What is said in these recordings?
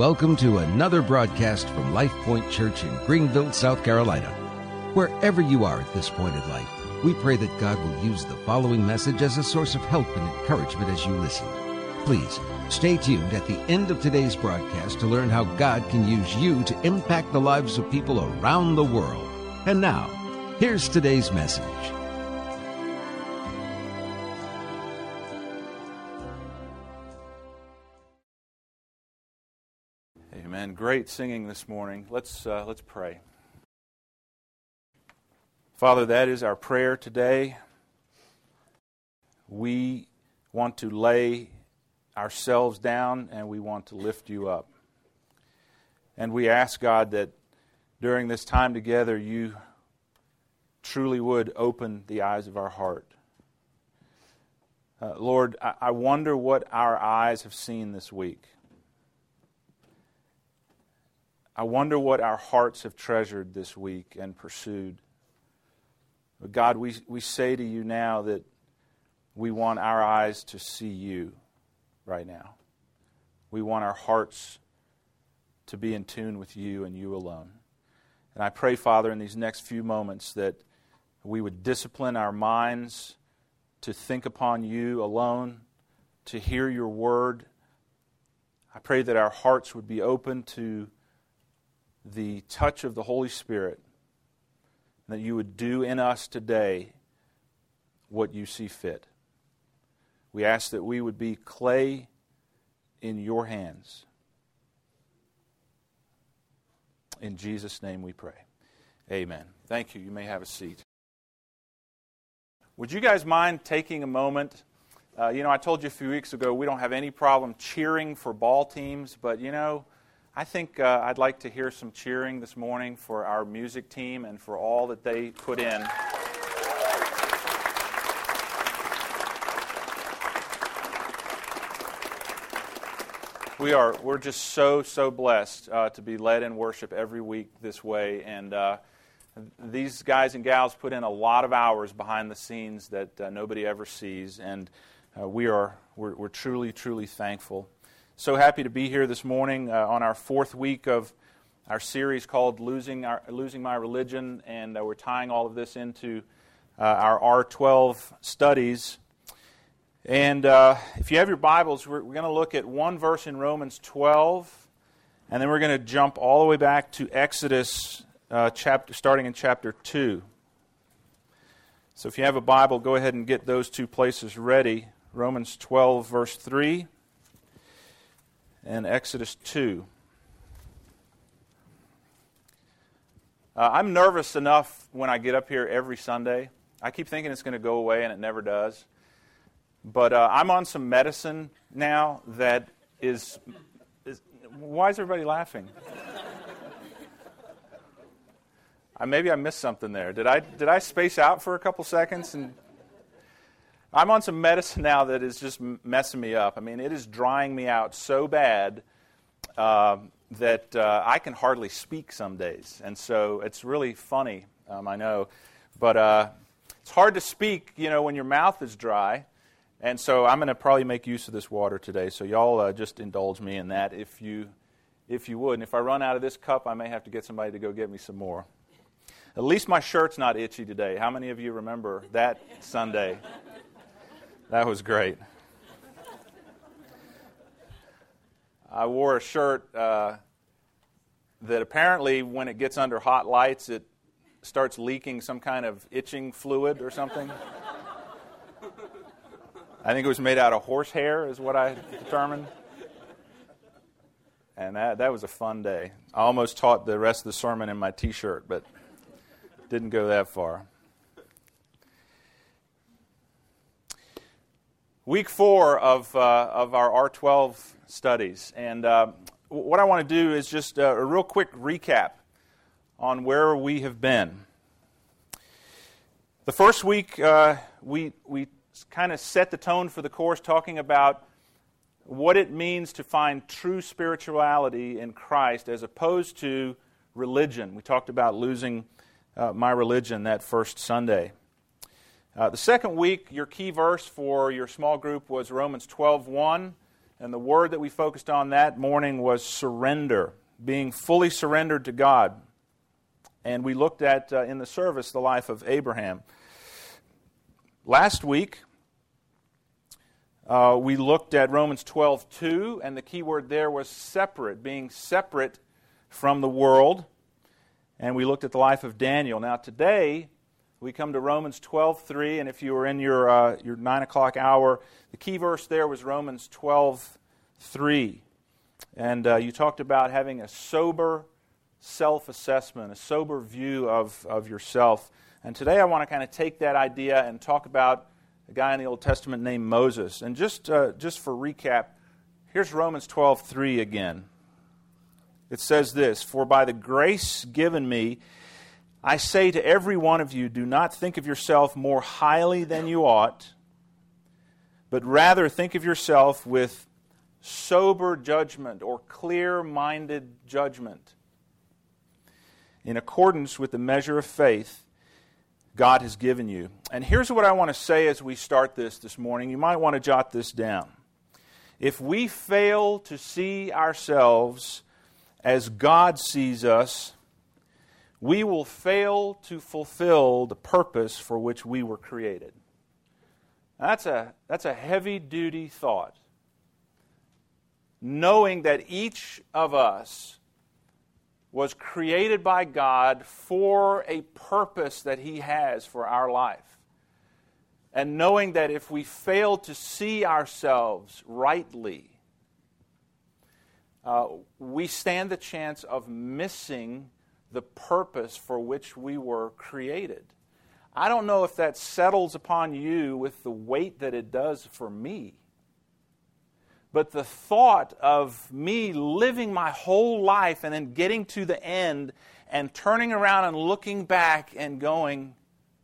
welcome to another broadcast from Life Point Church in Greenville, South Carolina. Wherever you are at this point in life, we pray that God will use the following message as a source of help and encouragement as you listen. Please stay tuned at the end of today's broadcast to learn how God can use you to impact the lives of people around the world. And now, here's today's message. Amen. Great singing this morning. Let's pray. Father, that is our prayer today. We want to lay ourselves down and we want to lift you up. And we ask, God, that during this time together you truly would open the eyes of our heart. Lord, I wonder what our eyes have seen this week. I wonder what our hearts have treasured this week and pursued. But God, we say to you now that we want our eyes to see you right now. We want our hearts to be in tune with you and you alone. And I pray, Father, in these next few moments that we would discipline our minds to think upon you alone, to hear your word. I pray that our hearts would be open to the touch of the Holy Spirit, and that you would do in us today what you see fit. We ask that we would be clay in your hands. In Jesus' name we pray. Amen. Thank you. You may have a seat. Would you guys mind taking a moment? I told you a few weeks ago we don't have any problem cheering for ball teams, but I think I'd like to hear some cheering this morning for our music team and for all that they put in. We're just so blessed to be led in worship every week this way, and these guys and gals put in a lot of hours behind the scenes that nobody ever sees, and we're truly thankful. So happy to be here this morning on our fourth week of our series called Losing My Religion, and we're tying all of this into our R12 studies. And if you have your Bibles, we're going to look at one verse in Romans 12, and then we're going to jump all the way back to Exodus starting in chapter 2. So if you have a Bible, go ahead and get those two places ready. Romans 12, verse 3. And Exodus 2. I'm nervous enough when I get up here every Sunday. I keep thinking it's going to go away, and it never does. But I'm on some medicine now that is... Why is everybody laughing? Maybe I missed something there. Did I space out for a couple seconds? And I'm on some medicine now that is just messing me up. I mean, it is drying me out so bad that I can hardly speak some days. And so it's really funny, I know. But it's hard to speak, when your mouth is dry. And so I'm going to probably make use of this water today. So y'all just indulge me in that if you would. And if I run out of this cup, I may have to get somebody to go get me some more. At least my shirt's not itchy today. How many of you remember that Sunday? That was great. I wore a shirt that apparently when it gets under hot lights, it starts leaking some kind of itching fluid or something. I think it was made out of horsehair is what I determined. And that was a fun day. I almost taught the rest of the sermon in my T-shirt, but didn't go that far. Week 4 of our R12 studies, and what I want to do is just a real quick recap on where we have been. The first week, we kind of set the tone for the course, talking about what it means to find true spirituality in Christ as opposed to religion. We talked about losing my religion that first Sunday. The second week, your key verse for your small group was Romans 12:1, And the word that we focused on that morning was surrender, being fully surrendered to God. And we looked at, in the service, the life of Abraham. Last week, we looked at Romans 12:2, and the key word there was separate, being separate from the world. And we looked at the life of Daniel. Now today, we come to Romans 12:3, and if you were in your 9 o'clock hour, the key verse there was Romans 12:3. And you talked about having a sober self-assessment, a sober view of yourself. And today I want to kind of take that idea and talk about a guy in the Old Testament named Moses. And just for recap, here's Romans 12:3 again. It says this, "For by the grace given me, I say to every one of you, do not think of yourself more highly than you ought, but rather think of yourself with sober judgment or clear-minded judgment, in accordance with the measure of faith God has given you." And here's what I want to say as we start this morning. You might want to jot this down. If we fail to see ourselves as God sees us, we will fail to fulfill the purpose for which we were created. That's a heavy-duty thought. Knowing that each of us was created by God for a purpose that He has for our life. And knowing that if we fail to see ourselves rightly, we stand the chance of missing the purpose for which we were created. I don't know if that settles upon you with the weight that it does for me. But the thought of me living my whole life and then getting to the end and turning around and looking back and going,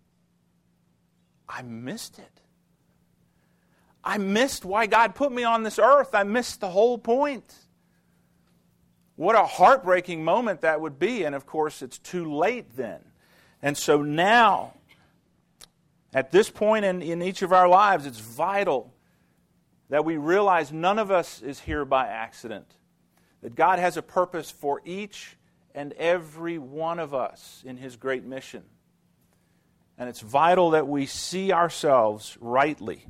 I missed it. I missed why God put me on this earth. I missed the whole point. What a heartbreaking moment that would be. And of course, it's too late then. And so now, at this point in each of our lives, it's vital that we realize none of us is here by accident. That God has a purpose for each and every one of us in His great mission. And it's vital that we see ourselves rightly.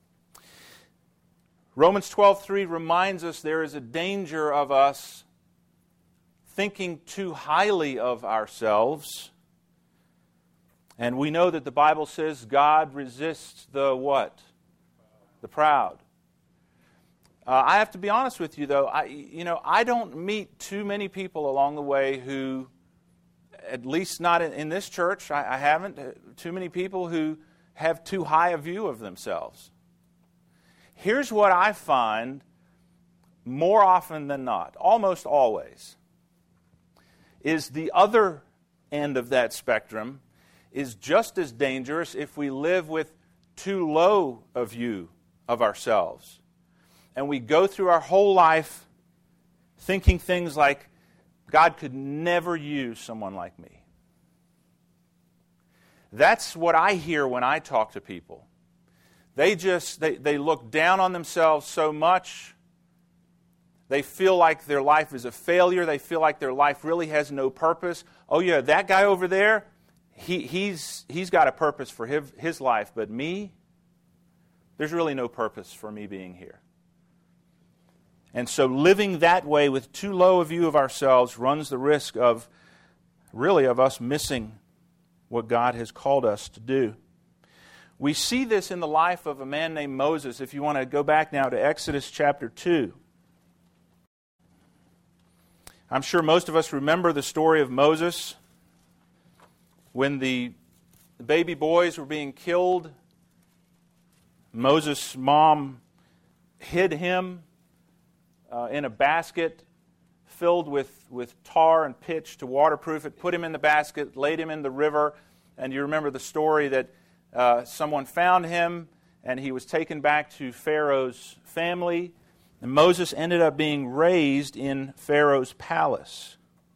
Romans 12:3 reminds us there is a danger of us thinking too highly of ourselves. And we know that the Bible says God resists the what? The proud. I have to be honest with you, though. I don't meet too many people along the way who, at least not in this church, I haven't, too many people who have too high a view of themselves. Here's what I find more often than not, almost always, is the other end of that spectrum is just as dangerous if we live with too low a view of ourselves. And we go through our whole life thinking things like, God could never use someone like me. That's what I hear when I talk to people. They look down on themselves so much. They feel like their life is a failure. They feel like their life really has no purpose. Oh yeah, that guy over there, he's got a purpose for his life, but me, there's really no purpose for me being here. And so living that way with too low a view of ourselves runs the risk of us missing what God has called us to do. We see this in the life of a man named Moses. If you want to go back now to Exodus chapter 2. I'm sure most of us remember the story of Moses when the baby boys were being killed. Moses' mom hid him in a basket filled with tar and pitch to waterproof it, put him in the basket, laid him in the river, and you remember the story that someone found him and he was taken back to Pharaoh's family, and Moses ended up being raised in Pharaoh's palace.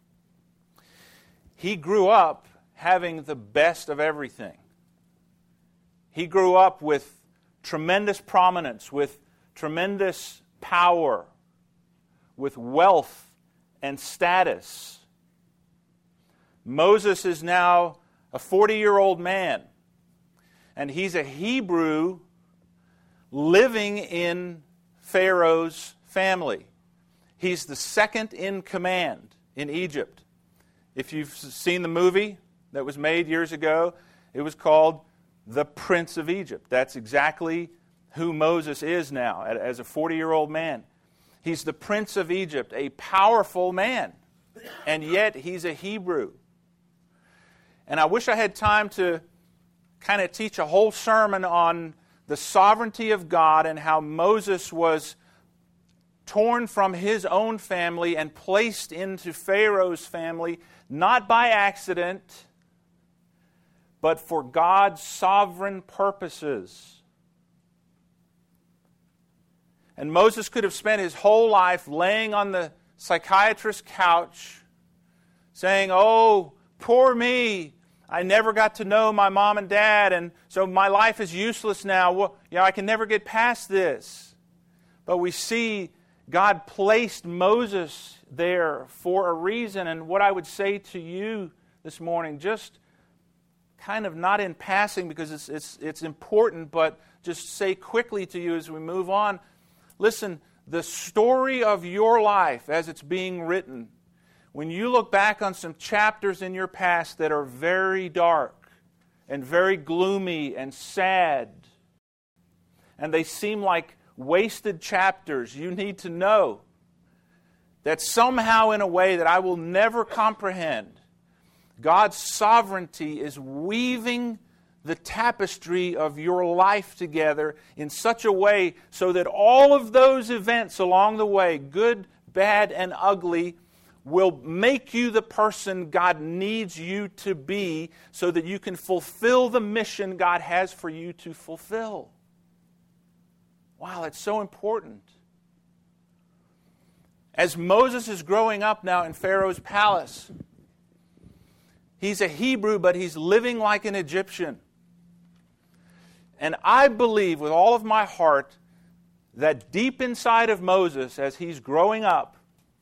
He grew up having the best of everything. He grew up with tremendous prominence, with tremendous power, with wealth and status. Moses is now a 40-year-old man, and he's a Hebrew living in Pharaoh's family. He's the second in command in Egypt. If you've seen the movie that was made years ago, it was called The Prince of Egypt. That's exactly who Moses is now as a 40-year-old man. He's the Prince of Egypt, a powerful man, and yet he's a Hebrew. And I wish I had time to kind of teach a whole sermon on the sovereignty of God and how Moses was torn from his own family and placed into Pharaoh's family, not by accident, but for God's sovereign purposes. And Moses could have spent his whole life laying on the psychiatrist's couch saying, "Oh, poor me. I never got to know my mom and dad, and so my life is useless now. Well, I can never get past this." But we see God placed Moses there for a reason. And what I would say to you this morning, just kind of not in passing because it's important, but just say quickly to you as we move on, listen, the story of your life as it's being written, when you look back on some chapters in your past that are very dark and very gloomy and sad, and they seem like wasted chapters, you need to know that somehow in a way that I will never comprehend, God's sovereignty is weaving the tapestry of your life together in such a way so that all of those events along the way, good, bad, and ugly, will make you the person God needs you to be so that you can fulfill the mission God has for you to fulfill. Wow, it's so important. As Moses is growing up now in Pharaoh's palace, he's a Hebrew, but he's living like an Egyptian. And I believe with all of my heart that deep inside of Moses, as he's growing up,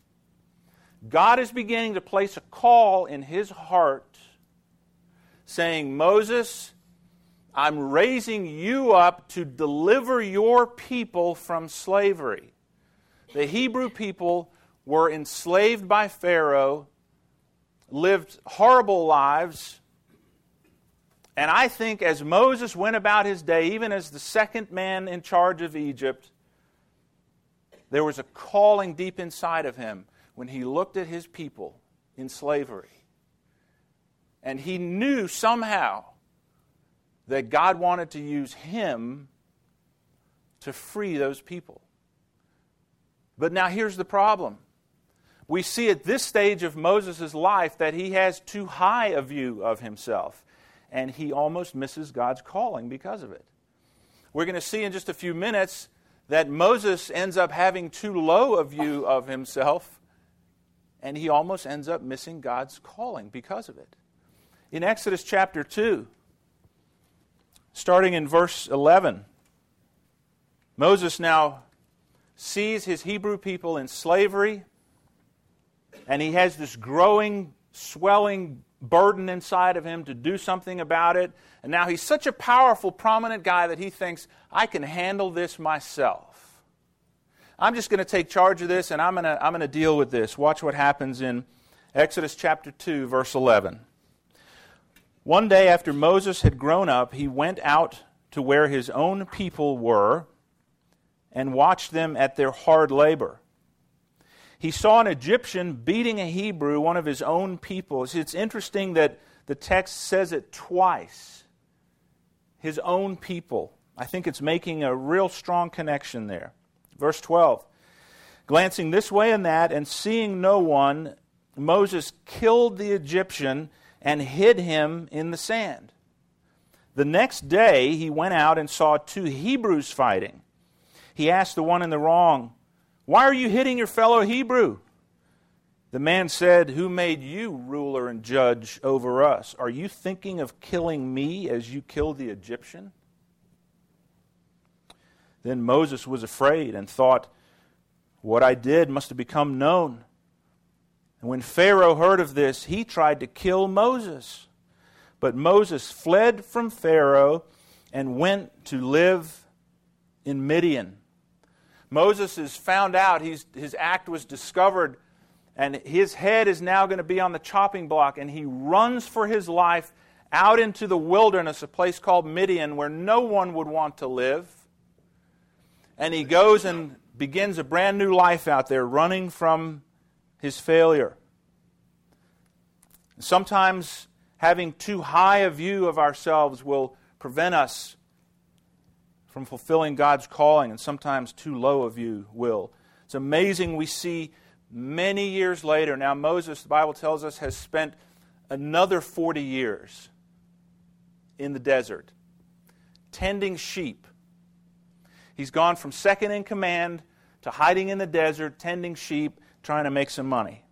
God is beginning to place a call in his heart saying, "Moses, I'm raising you up to deliver your people from slavery." The Hebrew people were enslaved by Pharaoh, lived horrible lives, and I think as Moses went about his day, even as the second man in charge of Egypt, there was a calling deep inside of him when he looked at his people in slavery. And he knew somehow that God wanted to use him to free those people. But now here's the problem. We see at this stage of Moses' life that he has too high a view of himself, and he almost misses God's calling because of it. We're going to see in just a few minutes that Moses ends up having too low a view of himself, and he almost ends up missing God's calling because of it. In Exodus chapter 2, starting in verse 11, Moses now sees his Hebrew people in slavery, and he has this growing, swelling burden inside of him to do something about it. And now he's such a powerful, prominent guy that he thinks, I can handle this myself. I'm just going to take charge of this, and I'm going to deal with this. Watch what happens in Exodus chapter 2, verse 11. One day after Moses had grown up, he went out to where his own people were and watched them at their hard labor. He saw an Egyptian beating a Hebrew, one of his own people. It's interesting that the text says it twice. His own people. I think it's making a real strong connection there. Verse 12. Glancing this way and that, and seeing no one, Moses killed the Egyptian and hid him in the sand. The next day he went out and saw two Hebrews fighting. He asked the one in the wrong, "Why are you hitting your fellow Hebrew?" The man said, "Who made you ruler and judge over us? Are you thinking of killing me as you killed the Egyptian?" Then Moses was afraid and thought, What I did must have become known. And when Pharaoh heard of this, he tried to kill Moses. But Moses fled from Pharaoh and went to live in Midian. Moses is found out. His act was discovered, and his head is now going to be on the chopping block, and he runs for his life out into the wilderness, a place called Midian, where no one would want to live. And he goes and begins a brand new life out there, running from his failure. Sometimes having too high a view of ourselves will prevent us from fulfilling God's calling, and sometimes too low a view will. It's amazing we see many years later. Now Moses, the Bible tells us, has spent another 40 years in the desert, tending sheep. He's gone from second in command to hiding in the desert, tending sheep, trying to make some money.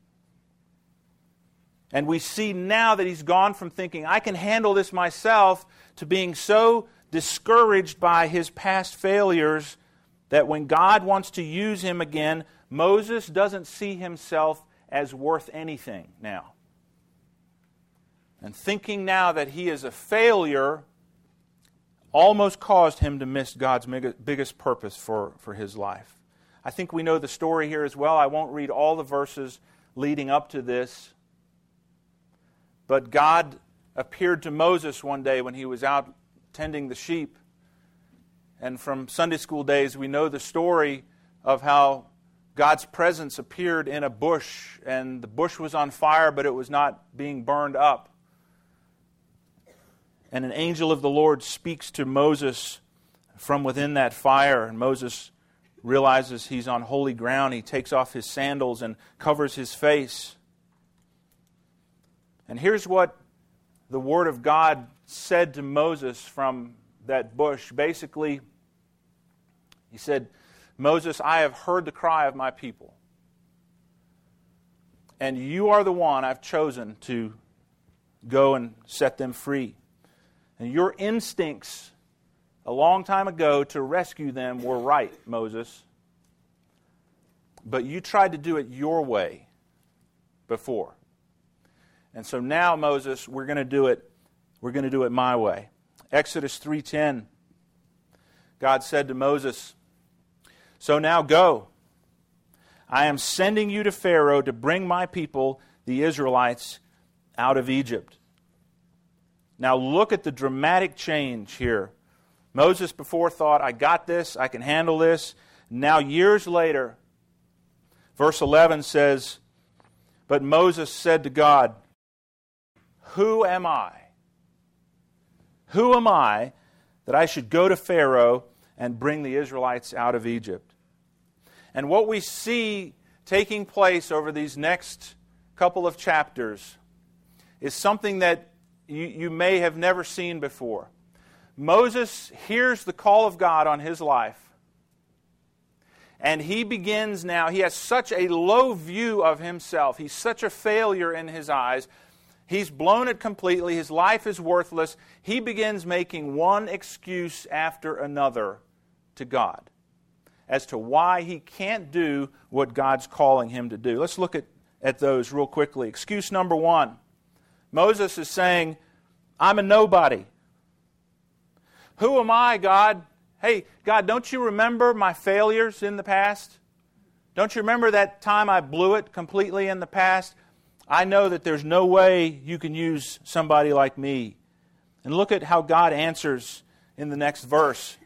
And we see now that he's gone from thinking, I can handle this myself, to being so discouraged by his past failures that when God wants to use him again, Moses doesn't see himself as worth anything now. And thinking now that he is a failure almost caused him to miss God's biggest purpose for his life. I think we know the story here as well. I won't read all the verses leading up to this. But God appeared to Moses one day when he was out tending the sheep. And from Sunday school days, we know the story of how God's presence appeared in a bush, and the bush was on fire, but it was not being burned up. And an angel of the Lord speaks to Moses from within that fire, and Moses realizes he's on holy ground. He takes off his sandals and covers his face. And here's what the Word of God said to Moses from that bush. Basically, he said, Moses, I have heard the cry of my people, and you are the one I've chosen to go and set them free. And your instincts a long time ago to rescue them were right, Moses. But you tried to do it your way before. And so now, Moses, we're going to do it my way. Exodus 3:10. God said to Moses, so now go. I am sending you to Pharaoh to bring my people, the Israelites, out of Egypt. Now look at the dramatic change here. Moses before thought, I got this, I can handle this. Now years later, verse 11 says, but Moses said to God, who am I? Who am I that I should go to Pharaoh and bring the Israelites out of Egypt? And what we see taking place over these next couple of chapters is something that you may have never seen before. Moses hears the call of God on his life, and he begins now, he has such a low view of himself, he's such a failure in his eyes, he's blown it completely, his life is worthless. He begins making one excuse after another to God as to why he can't do what God's calling him to do. Let's look at those real quickly. Excuse number one. Moses is saying, I'm a nobody. Who am I, God? Hey, God, don't you remember my failures in the past? Don't you remember that time I blew it completely in the past? I know that there's no way you can use somebody like me. And look at how God answers in the next verse.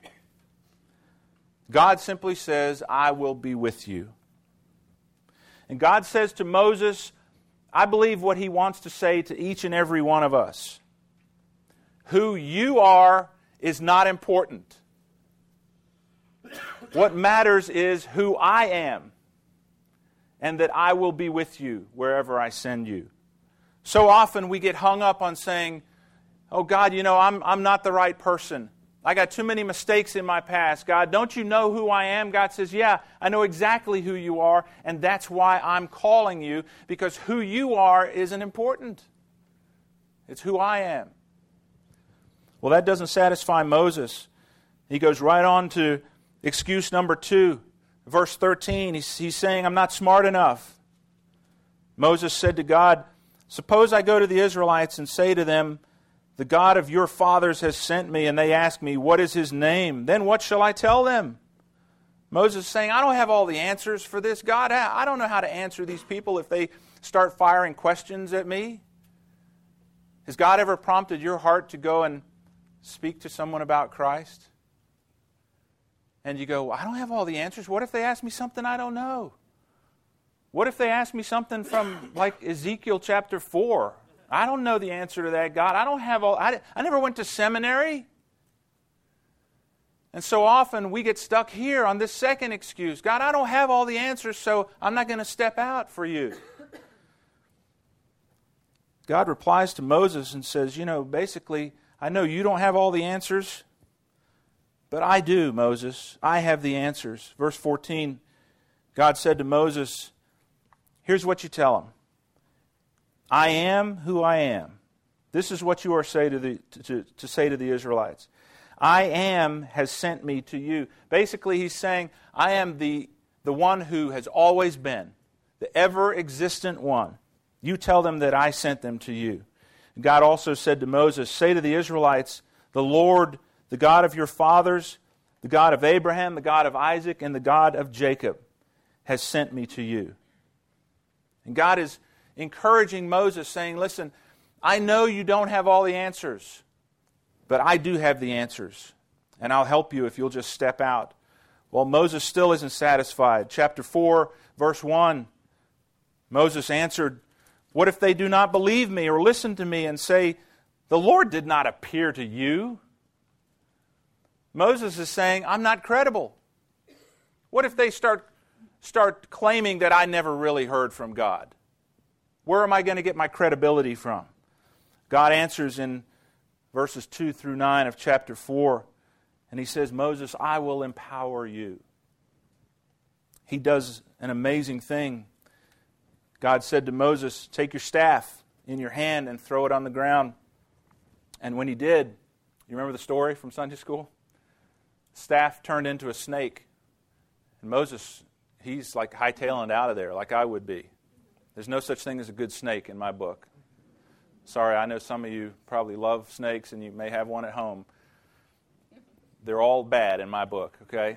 God simply says, I will be with you. And God says to Moses, I believe what he wants to say to each and every one of us. Who you are is not important. What matters is who I am, and that I will be with you wherever I send you. So often we get hung up on saying, oh God, I'm not the right person. I got too many mistakes in my past. God, don't you know who I am? God says, yeah, I know exactly who you are, and that's why I'm calling you, because who you are isn't important. It's who I am. Well, that doesn't satisfy Moses. He goes right on to excuse number 2, verse 13, he's saying, I'm not smart enough. Moses said to God, suppose I go to the Israelites and say to them, the God of your fathers has sent me, and they ask me, what is his name? Then what shall I tell them? Moses is saying, I don't have all the answers for this, God. I don't know how to answer these people if they start firing questions at me. Has God ever prompted your heart to go and speak to someone about Christ? And you go, I don't have all the answers. What if they ask me something I don't know? What if they ask me something from like Ezekiel chapter 4? I don't know the answer to that, God. I don't have all. I never went to seminary. And so often we get stuck here on this second excuse. God, I don't have all the answers, so I'm not going to step out for you. God replies to Moses and says, basically, I know you don't have all the answers, but I do, Moses. I have the answers. Verse 14, God said to Moses, here's what you tell him. I am who I am. This is what you are say to say to the Israelites. I am has sent me to you. Basically, he's saying, I am the one who has always been, the ever-existent one. You tell them that I sent them to you. God also said to Moses, say to the Israelites, the Lord, the God of your fathers, the God of Abraham, the God of Isaac, and the God of Jacob has sent me to you. And God is encouraging Moses, saying, listen, I know you don't have all the answers, but I do have the answers, and I'll help you if you'll just step out. Well, Moses still isn't satisfied. Chapter 4, verse 1, Moses answered, what if they do not believe me or listen to me and say, the Lord did not appear to you? Moses is saying, I'm not credible. What if they start claiming that I never really heard from God? Where am I going to get my credibility from? God answers in verses 2 through 9 of chapter 4, and he says, Moses, I will empower you. He does an amazing thing. God said to Moses, take your staff in your hand and throw it on the ground. And when he did, you remember the story from Sunday school? The staff turned into a snake. And Moses, he's like hightailing it out of there like I would be. There's no such thing as a good snake in my book. Sorry, I know some of you probably love snakes and you may have one at home. They're all bad in my book, okay?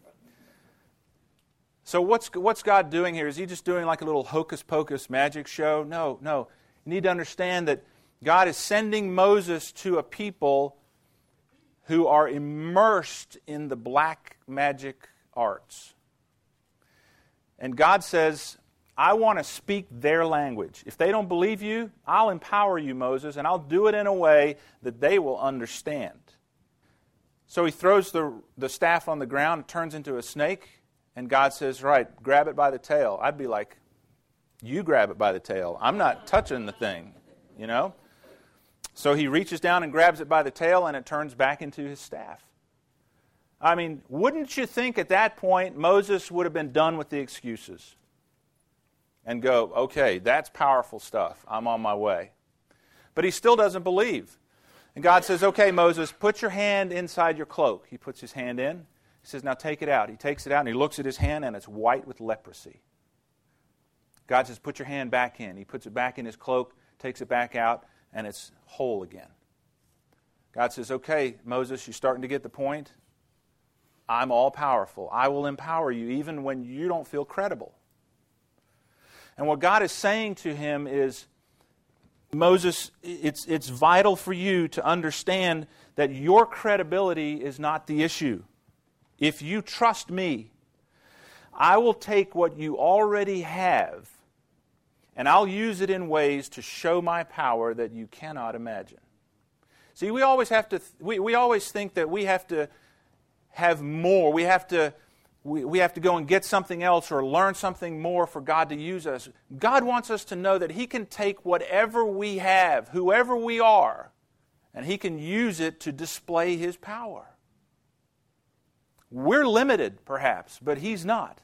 So what's God doing here? Is he just doing like a little hocus-pocus magic show? No. You need to understand that God is sending Moses to a people who are immersed in the black magic arts. And God says, I want to speak their language. If they don't believe you, I'll empower you, Moses, and I'll do it in a way that they will understand. So he throws the staff on the ground, it turns into a snake, and God says, right, grab it by the tail. I'd be like, you grab it by the tail. I'm not touching the thing, So he reaches down and grabs it by the tail, and it turns back into his staff. I mean, wouldn't you think at that point Moses would have been done with the excuses and go, okay, that's powerful stuff. I'm on my way. But he still doesn't believe. And God says, okay, Moses, put your hand inside your cloak. He puts his hand in. He says, now take it out. He takes it out and he looks at his hand and it's white with leprosy. God says, put your hand back in. He puts it back in his cloak, takes it back out, and it's whole again. God says, okay, Moses, you're starting to get the point. I'm all powerful. I will empower you even when you don't feel credible. And what God is saying to him is, Moses, it's vital for you to understand that your credibility is not the issue. If you trust me, I will take what you already have and I'll use it in ways to show my power that you cannot imagine. See, we always think that we have to have more. We have to go and get something else or learn something more for God to use us. God wants us to know that He can take whatever we have, whoever we are, and He can use it to display His power. We're limited, perhaps, but He's not.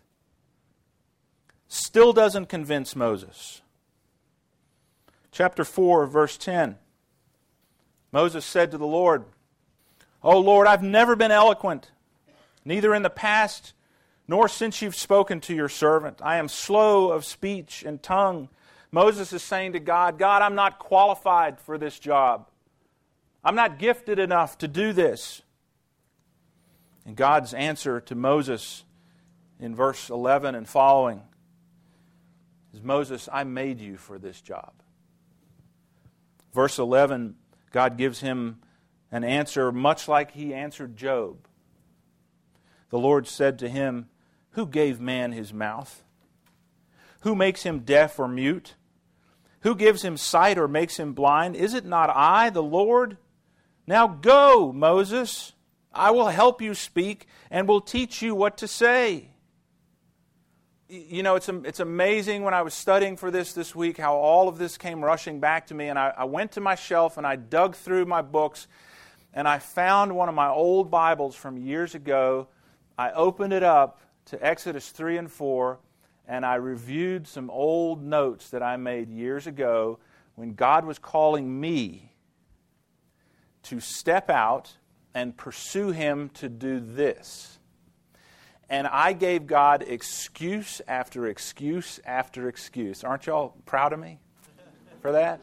Still doesn't convince Moses. Chapter 4, verse 10. Moses said to the Lord, "O Lord, I've never been eloquent, neither in the past nor since you've spoken to your servant. I am slow of speech and tongue. Moses is saying to God, God, I'm not qualified for this job. I'm not gifted enough to do this. And God's answer to Moses in verse 11 and following is, Moses, I made you for this job. Verse 11, God gives him an answer much like He answered Job. The Lord said to him, who gave man his mouth? Who makes him deaf or mute? Who gives him sight or makes him blind? Is it not I, the Lord? Now go, Moses. I will help you speak and will teach you what to say. You know, it's amazing when I was studying for this week how all of this came rushing back to me. And I went to my shelf and I dug through my books and I found one of my old Bibles from years ago. I opened it up to Exodus 3 and 4 and I reviewed some old notes that I made years ago when God was calling me to step out and pursue Him to do this. And I gave God excuse after excuse after excuse. Aren't y'all proud of me for that?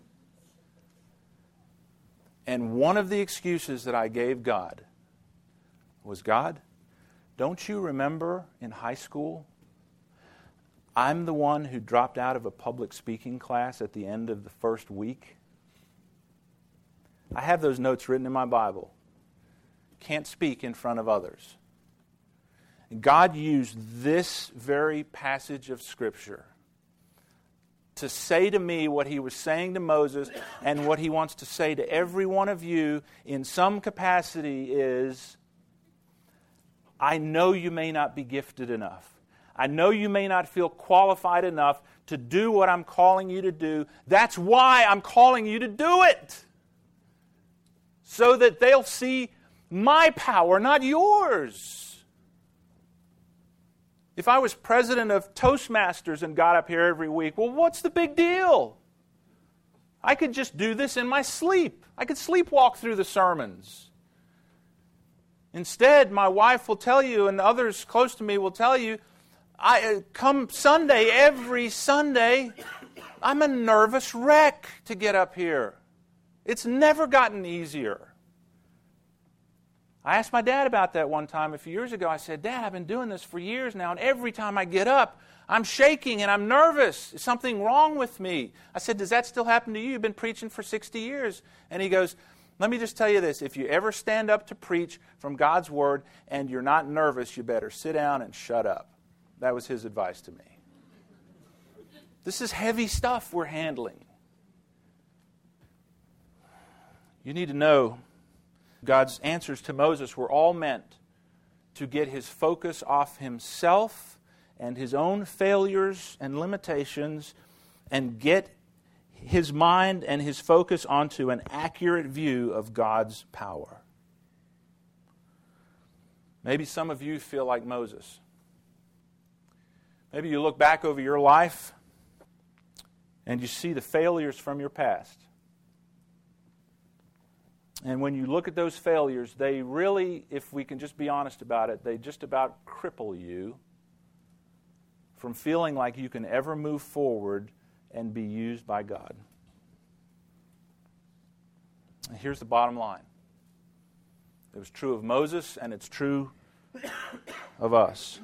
And one of the excuses that I gave God was, God, don't you remember in high school, I'm the one who dropped out of a public speaking class at the end of the first week? I have those notes written in my Bible. Can't speak in front of others. God used this very passage of Scripture to say to me what He was saying to Moses, and what He wants to say to every one of you in some capacity is, I know you may not be gifted enough. I know you may not feel qualified enough to do what I'm calling you to do. That's why I'm calling you to do it. So that they'll see my power, not yours. If I was president of Toastmasters and got up here every week, well, what's the big deal? I could just do this in my sleep. I could sleepwalk through the sermons. Instead, my wife will tell you, and others close to me will tell you, come Sunday, every Sunday, I'm a nervous wreck to get up here. It's never gotten easier. I asked my dad about that one time a few years ago. I said, Dad, I've been doing this for years now, and every time I get up, I'm shaking and I'm nervous. Is something wrong with me? I said, does that still happen to you? You've been preaching for 60 years. And he goes, let me just tell you this. If you ever stand up to preach from God's Word and you're not nervous, you better sit down and shut up. That was his advice to me. This is heavy stuff we're handling. You need to know God's answers to Moses were all meant to get his focus off himself and his own failures and limitations and get his mind and his focus onto an accurate view of God's power. Maybe some of you feel like Moses. Maybe you look back over your life and you see the failures from your past. And when you look at those failures, they really, if we can just be honest about it, they just about cripple you from feeling like you can ever move forward and be used by God. And here's the bottom line. It was true of Moses, and it's true of us.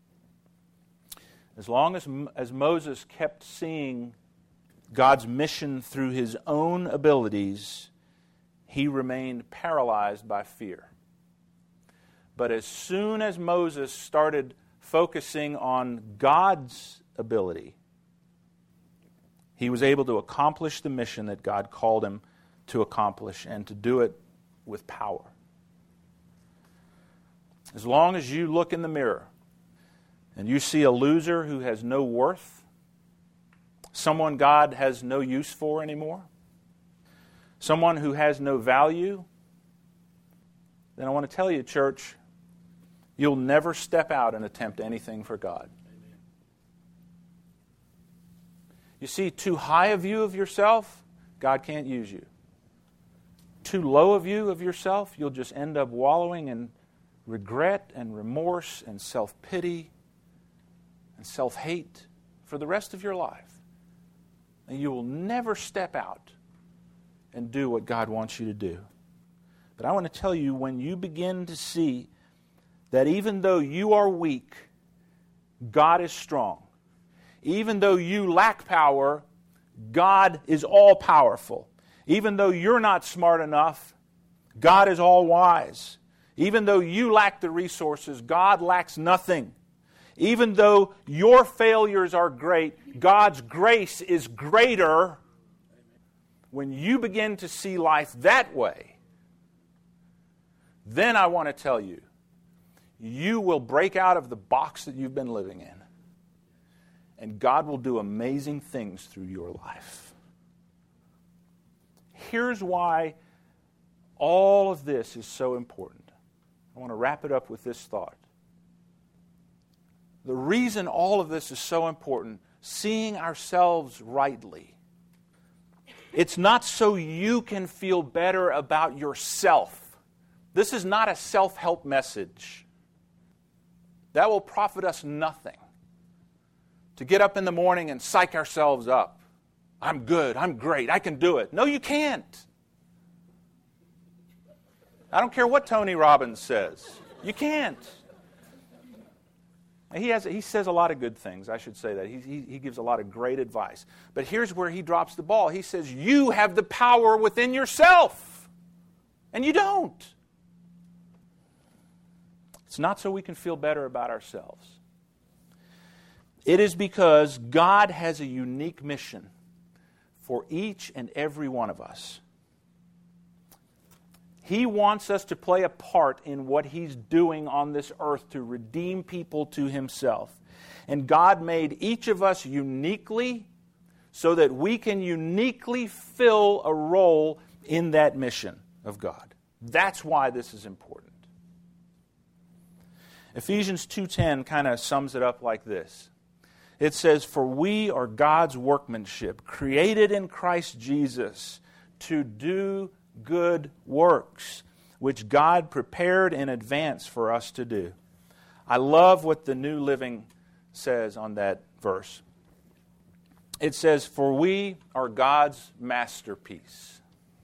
As long as Moses kept seeing God's mission through his own abilities, he remained paralyzed by fear. But as soon as Moses started focusing on God's ability, he was able to accomplish the mission that God called him to accomplish, and to do it with power. As long as you look in the mirror and you see a loser who has no worth, someone God has no use for anymore, someone who has no value, then I want to tell you, church, you'll never step out and attempt anything for God. Amen. You see too high a view of yourself, God can't use you. Too low a view of yourself, you'll just end up wallowing in regret and remorse and self-pity and self-hate for the rest of your life. And you will never step out and do what God wants you to do. But I want to tell you, when you begin to see that even though you are weak, God is strong. Even though you lack power, God is all-powerful. Even though you're not smart enough, God is all-wise. Even though you lack the resources, God lacks nothing. Even though your failures are great, God's grace is greater. When you begin to see life that way, then I want to tell you, you will break out of the box that you've been living in. And God will do amazing things through your life. Here's why all of this is so important. I want to wrap it up with this thought. The reason all of this is so important, seeing ourselves rightly, it's not so you can feel better about yourself. This is not a self-help message. That will profit us nothing. To get up in the morning and psych ourselves up. I'm good, I'm great, I can do it. No, you can't. I don't care what Tony Robbins says. You can't. He says a lot of good things, I should say that. He gives a lot of great advice. But here's where he drops the ball. He says, you have the power within yourself. And you don't. It's not so we can feel better about ourselves. It is because God has a unique mission for each and every one of us. He wants us to play a part in what He's doing on this earth to redeem people to Himself. And God made each of us uniquely so that we can uniquely fill a role in that mission of God. That's why this is important. Ephesians 2:10 kind of sums it up like this. It says, "For we are God's workmanship, created in Christ Jesus to do good works, which God prepared in advance for us to do." I love what the New Living says on that verse. It says, "For we are God's masterpiece.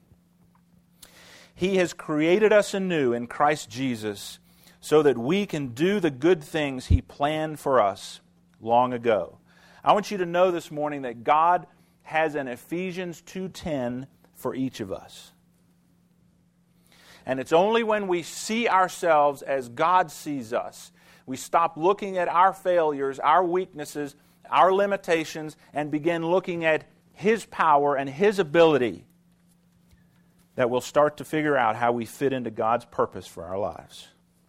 He has created us anew in Christ Jesus so that we can do the good things He planned for us long ago." I want you to know this morning that God has an Ephesians 2:10 for each of us. And it's only when we see ourselves as God sees us, we stop looking at our failures, our weaknesses, our limitations, and begin looking at His power and His ability, that we'll start to figure out how we fit into God's purpose for our lives.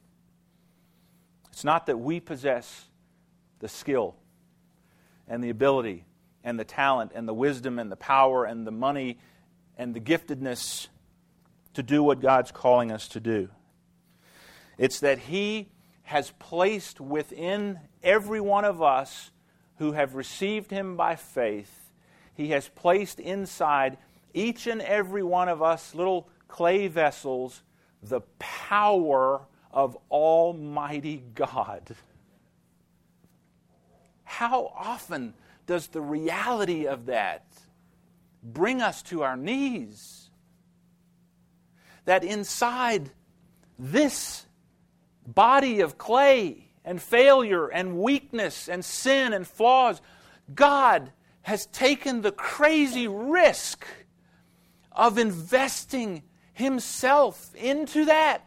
It's not that we possess the skill and the ability and the talent and the wisdom and the power and the money and the giftedness to do what God's calling us to do. It's that He has placed within every one of us who have received Him by faith, He has placed inside each and every one of us little clay vessels the power of Almighty God. How often does the reality of that bring us to our knees? That inside this body of clay and failure and weakness and sin and flaws, God has taken the crazy risk of investing Himself into that.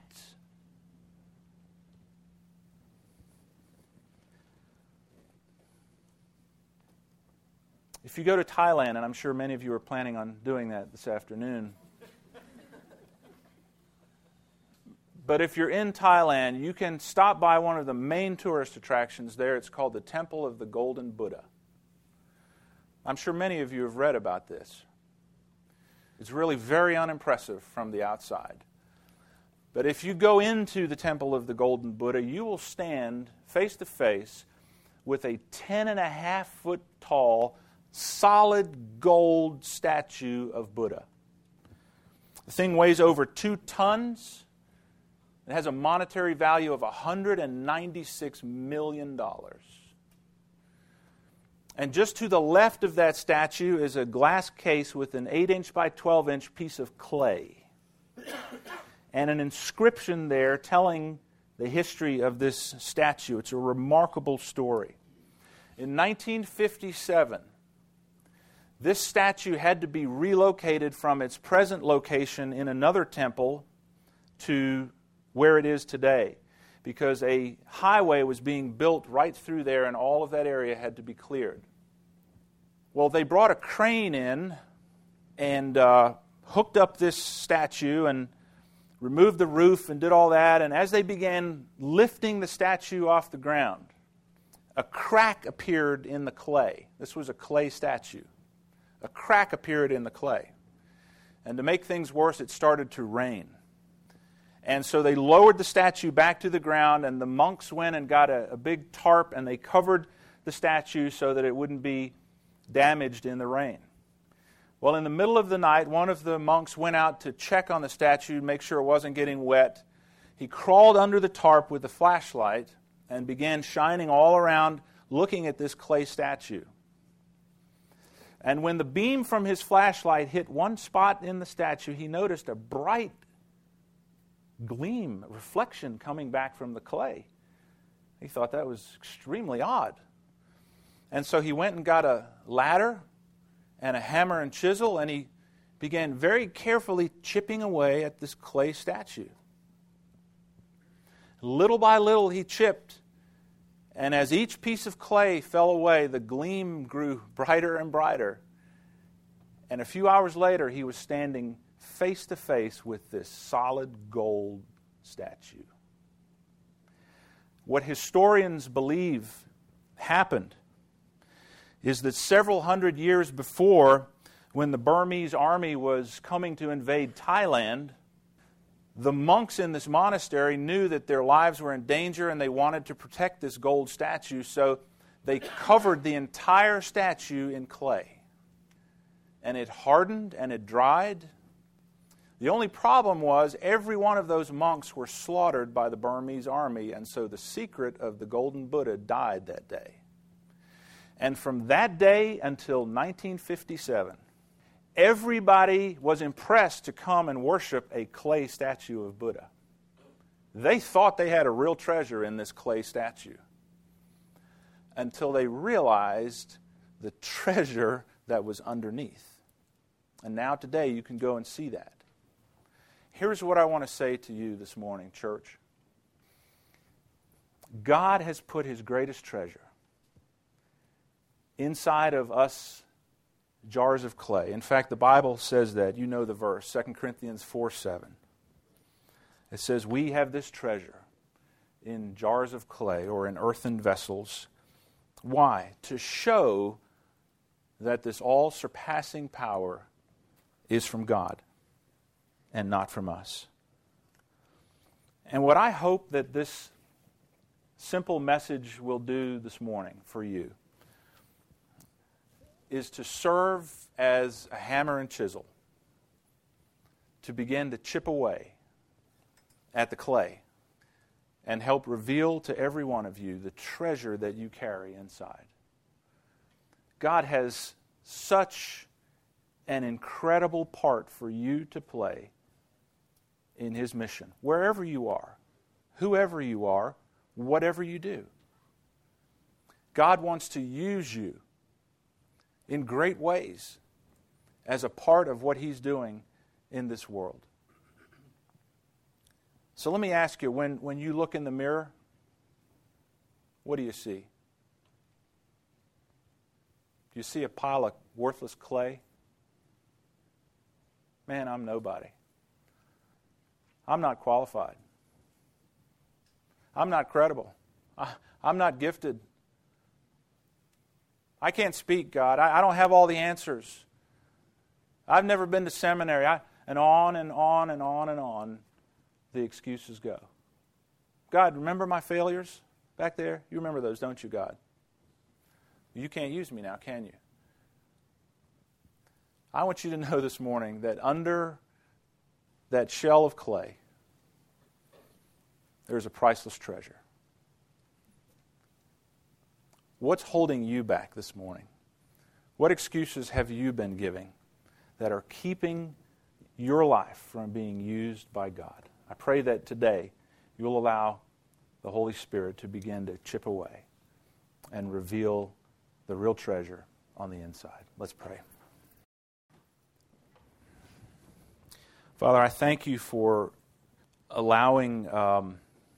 If you go to Thailand, and I'm sure many of you are planning on doing that this afternoon, but if you're in Thailand, you can stop by one of the main tourist attractions there. It's called the Temple of the Golden Buddha. I'm sure many of you have read about this. It's really very unimpressive from the outside. But if you go into the Temple of the Golden Buddha, you will stand face to face with a 10.5-foot tall, solid gold statue of Buddha. The thing weighs over 2 tons. It has a monetary value of $196 million. And just to the left of that statue is a glass case with an 8-inch by 12-inch piece of clay and an inscription there telling the history of this statue. It's a remarkable story. In 1957, this statue had to be relocated from its present location in another temple to where it is today, because a highway was being built right through there and all of that area had to be cleared. Well, they brought a crane in and hooked up this statue and removed the roof and did all that, and as they began lifting the statue off the ground, a crack appeared in the clay. This was a clay statue. A crack appeared in the clay. And to make things worse, it started to rain. And so they lowered the statue back to the ground, and the monks went and got a big tarp, and they covered the statue so that it wouldn't be damaged in the rain. Well, in the middle of the night, one of the monks went out to check on the statue, make sure it wasn't getting wet. He crawled under the tarp with a flashlight and began shining all around, looking at this clay statue. And when the beam from his flashlight hit one spot in the statue, he noticed a bright gleam, a reflection coming back from the clay. He thought that was extremely odd. And so he went and got a ladder and a hammer and chisel, and he began very carefully chipping away at this clay statue. Little by little he chipped, and as each piece of clay fell away, the gleam grew brighter and brighter. And a few hours later, he was standing face to face with this solid gold statue. What historians believe happened is that several hundred years before, when the Burmese army was coming to invade Thailand, the monks in this monastery knew that their lives were in danger and they wanted to protect this gold statue, so they covered the entire statue in clay. And it hardened and it dried. The only problem was every one of those monks were slaughtered by the Burmese army, and so the secret of the Golden Buddha died that day. And from that day until 1957, everybody was impressed to come and worship a clay statue of Buddha. They thought they had a real treasure in this clay statue until they realized the treasure that was underneath. And now today you can go and see that. Here's what I want to say to you this morning, church. God has put His greatest treasure inside of us jars of clay. In fact, the Bible says that. You know the verse, 2 Corinthians 4:7. It says, we have this treasure in jars of clay or in earthen vessels. Why? To show that this all-surpassing power is from God and not from us. And what I hope that this simple message will do this morning for you is to serve as a hammer and chisel to begin to chip away at the clay and help reveal to every one of you the treasure that you carry inside. God has such an incredible part for you to play in His mission, wherever you are, whoever you are, whatever you do. God wants to use you in great ways as a part of what He's doing in this world. So let me ask you, when you look in the mirror, what do you see? Do you see a pile of worthless clay? Man, I'm nobody. I'm not qualified. I'm not credible. I'm not gifted. I can't speak, God. I don't have all the answers. I've never been to seminary. And on and on and on and on the excuses go. God, remember my failures back there? You remember those, don't you, God? You can't use me now, can you? I want you to know this morning that under that shell of clay there's a priceless treasure. What's holding you back this morning? What excuses have you been giving that are keeping your life from being used by God? I pray that today you'll allow the Holy Spirit to begin to chip away and reveal the real treasure on the inside. Let's pray. Father, I thank you for allowing the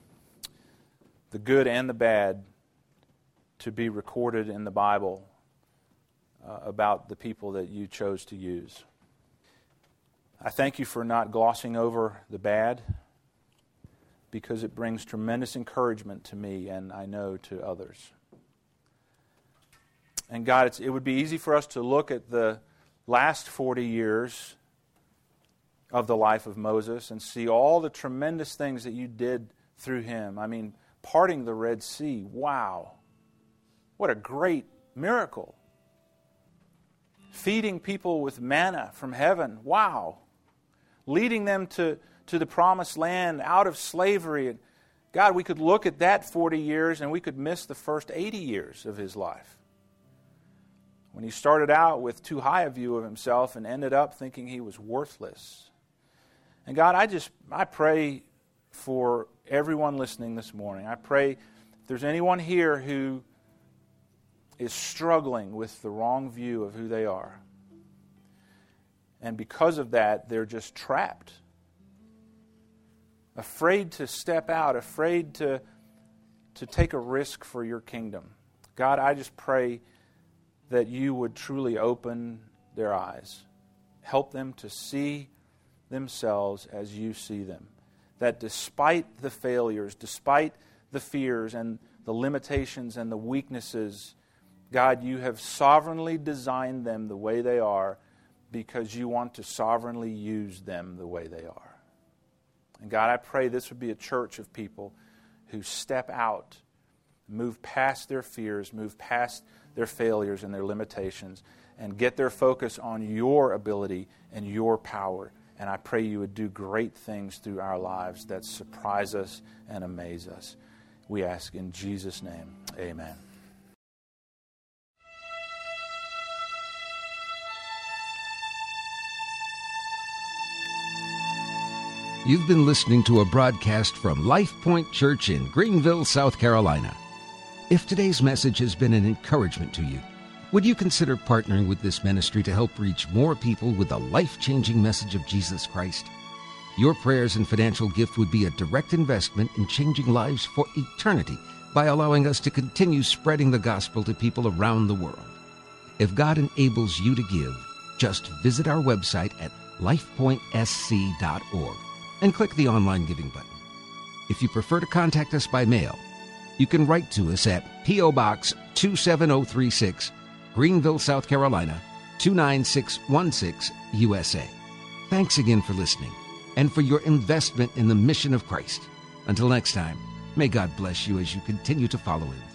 good and the bad to be recorded in the Bible about the people that you chose to use. I thank you for not glossing over the bad, because it brings tremendous encouragement to me and I know to others. And God, it would be easy for us to look at the last 40 years of the life of Moses and see all the tremendous things that you did through him. I mean, parting the Red Sea, wow. What a great miracle. Feeding people with manna from heaven, wow. Leading them to the promised land out of slavery. And God, we could look at that 40 years and we could miss the first 80 years of his life. When he started out with too high a view of himself and ended up thinking he was worthless. And God, I pray for everyone listening this morning. I pray if there's anyone here who is struggling with the wrong view of who they are, and because of that, they're just trapped. Afraid to step out, afraid to take a risk for your kingdom. God, I just pray that you would truly open their eyes. Help them to see themselves as you see them. That despite the failures, despite the fears and the limitations and the weaknesses, God, you have sovereignly designed them the way they are because you want to sovereignly use them the way they are. And God, I pray this would be a church of people who step out, move past their fears, move past their failures and their limitations, and get their focus on your ability and your power. And I pray you would do great things through our lives that surprise us and amaze us. We ask in Jesus' name, amen. You've been listening to a broadcast from Life Point Church in Greenville, South Carolina. If today's message has been an encouragement to you, would you consider partnering with this ministry to help reach more people with the life-changing message of Jesus Christ? Your prayers and financial gift would be a direct investment in changing lives for eternity by allowing us to continue spreading the gospel to people around the world. If God enables you to give, just visit our website at lifepointsc.org and click the online giving button. If you prefer to contact us by mail, you can write to us at P.O. Box 27036, Greenville, South Carolina, 29616, USA. Thanks again for listening and for your investment in the mission of Christ. Until next time, may God bless you as you continue to follow him.